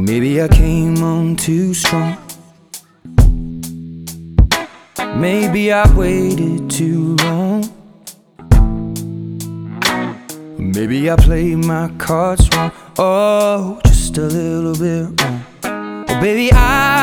Maybe I came on too strong. Maybe I waited too long. Maybe I played my cards wrong. Oh, just a little bit wrong. Oh, baby,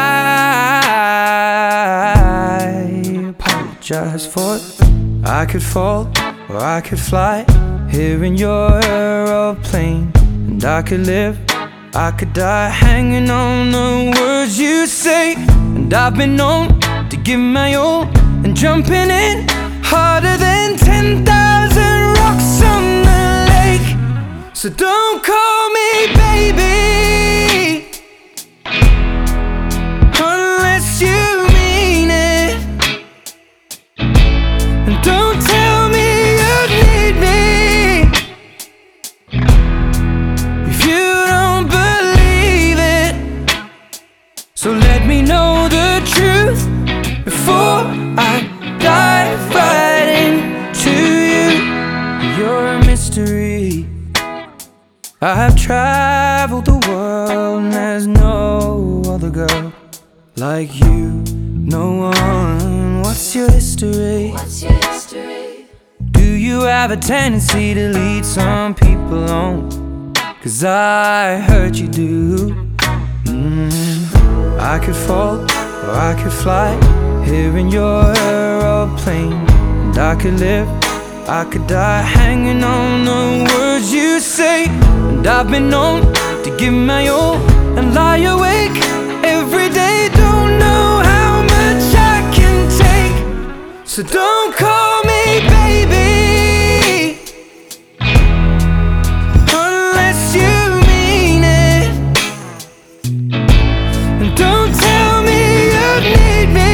I apologize for it. I could fall or I could fly here in your aeroplane, and I could live, I could die hanging on the words you say. And I've been known to give my all and jumping in harder than 10,000 rocks on the lake. So don't call me baby unless you mean it, and don't tell me you need me if you don't believe it. So let me know the truth before I dive right into you. You're a mystery. I have traveled the world and there's no other girl like you. No one. What's your history? What's your history? Do you have a tendency to lead some people on? 'Cause I heard you do. I could fall or I could fly here in your aeroplane, and I could live, I could die hanging on the words you say. And I've been known to give my all and lie awake every day. Don't know how much I can take. So don't call me baby unless you mean it, and don't tell me you need me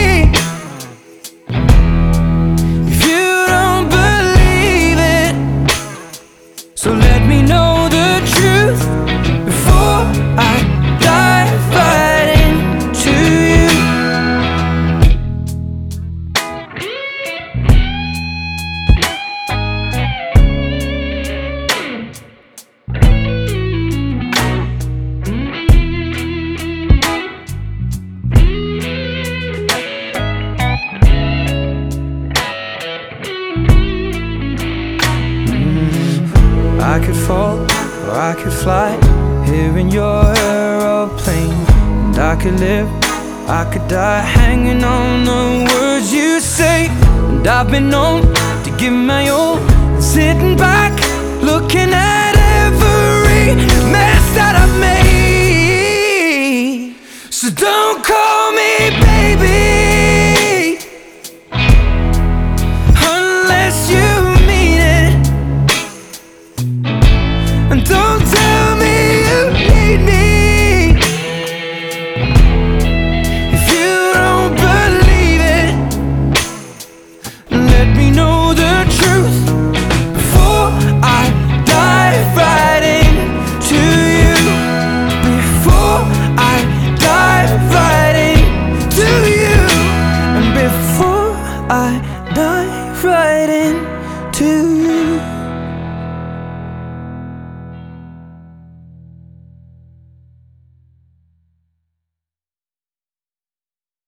if you don't believe it. So let me know the truth before I dive right into you. I could fall or I could fly here in your aeroplane, and I could live, I could die hanging on the words you say. And I've been known to give my all and sitting back looking at every mess that I've made. So don't call me